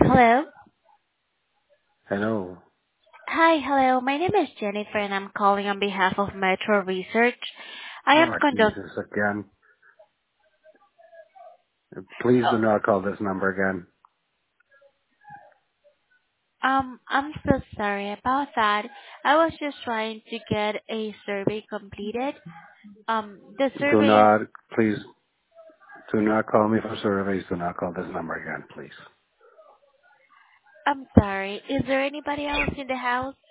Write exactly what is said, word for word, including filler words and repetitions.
Hello. Hello. Hi, hello. My name is Jennifer, and I'm calling on behalf of Metro Research. I am Oh, conduct. Jesus, again. Please do not call this number again. Um, I'm so sorry about that. I was just trying to get a survey completed. Um, the Do survey is. not, please, do not call me for surveys. Do not call this number again, please. I'm sorry. Is there anybody else in the house?